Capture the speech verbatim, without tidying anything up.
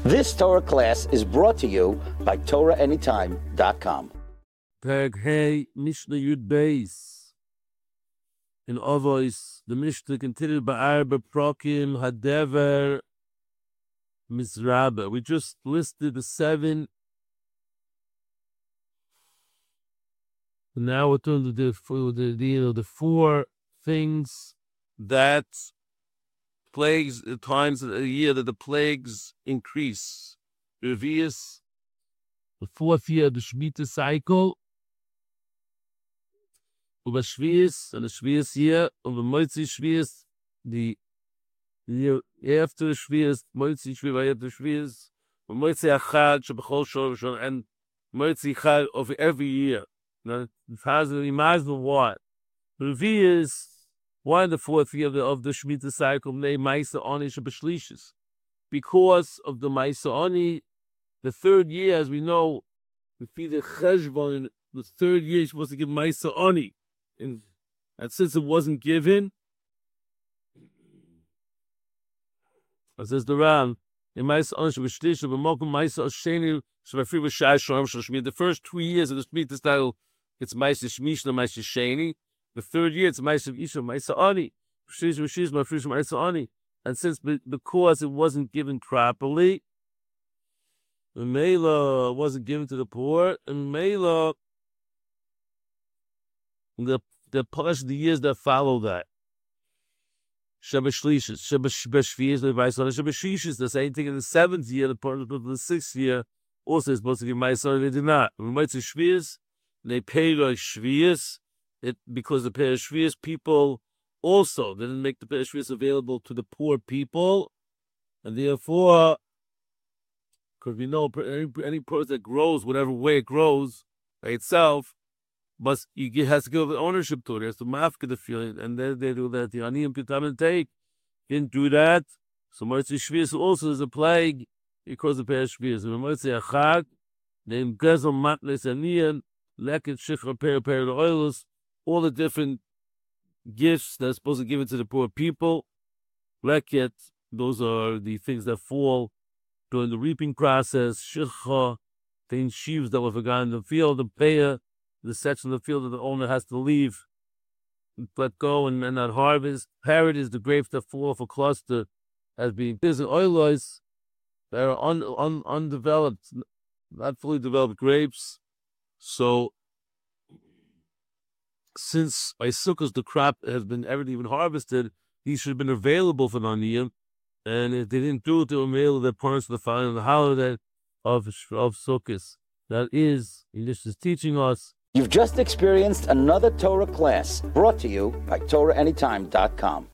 This Torah class is brought to you by Torah Anytime dot com. Perek Hey, Mishnah Yud Beis. In Avos, the Mishnah continued by Arba Prokim Hadever Mizraba. We just listed the seven. Now we're turning to the, the, the, you know, the four things that plagues, the times of the year that the plagues increase. Revius, the fourth year of the Shemitah cycle. Over Shvius, and the Shvius year, over Moitzi Shvius, the year after Shvius, Moitzi Shvius, after Shvius, Moitzi Achad, Shebechol Shor, and Moitzi Chad over every year. Now, you might as well what? Revius, why in the fourth year of the, of the Shemitah cycle, named Maisa Oni Shebeshlishis? Because of the Maisa Oni, the third year, as we know, we feed the Cheshbon, the third year you're supposed to give Maisa Oni. And, and since it wasn't given, it says the Ram, in Maisa Oni Shebeshlish, Shebemokum Maisa Osheni, Shebefri V'shai Shoram Shemit. The first two years of the Shemitah cycle, it's Maisa Shmishna, Maisa Sheni. The third year, it's Maisa Isha, Maisa Ani. And since because it wasn't given properly, the Mela wasn't given to the poor, and Mela, the the polish the years that follow that. Shabashlishes, Shabashvias, the Maisa Shabashishis, the same thing in the seventh year, the part of the sixth year, also is supposed to give Maisa, they did not. When Maisa Shvias, they paid like Shvias. It, because the Perishvias people also didn't make the Perishvias available to the poor people, and therefore, because we know any, any product that grows, whatever way it grows by itself, must you get, has to give ownership to it. It has to mafka the feeling, and then they do that. The Aniyim Pitam and take didn't do that. So Motzei Shvias also is a plague because of Perishvias. And Motzei Achag named Gezel Matnes Aniyan Leket Shifra Per Per Oilus. All the different gifts that's supposed to give it to the poor people. Leket, those are the things that fall during the reaping process. Shircha, the sheaves that were forgotten in the field. The peah, the section of the field that the owner has to leave, let go and, and not harvest. Parrot is the grapes that fall off a cluster as being busy. Oilos that are un, un, undeveloped, not fully developed grapes. So, since by Sukkot the crop has been everything been harvested, these should have been available for Naniyim, and if they didn't do it, they were mailed their parents the following the holiday of of Sukkot. That is, English is teaching us. You've just experienced another Torah class brought to you by Torah Anytime dot com.